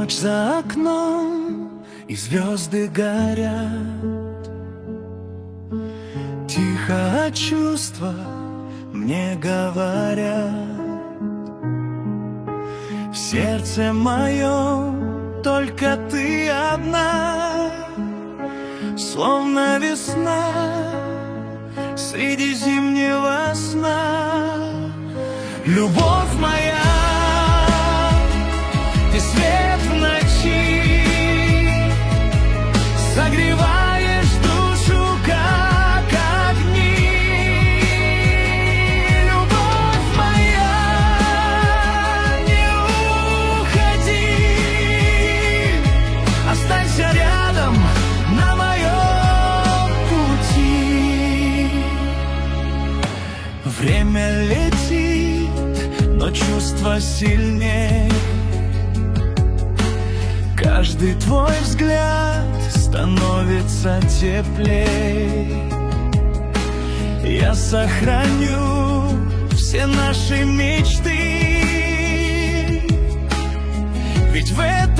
Ночь за окном, и звезды горят. Тихо от чувства мне говорят: в сердце моем только ты одна, словно весна среди зимнего сна. Любовь моя, ты свет в ночи, согреваешь душу, как огни. Любовь моя, не уходи, останься рядом на моем пути. Время летит, но чувство сильнее. Каждый твой взгляд становится теплей. Я сохраню все наши мечты, ведь в этом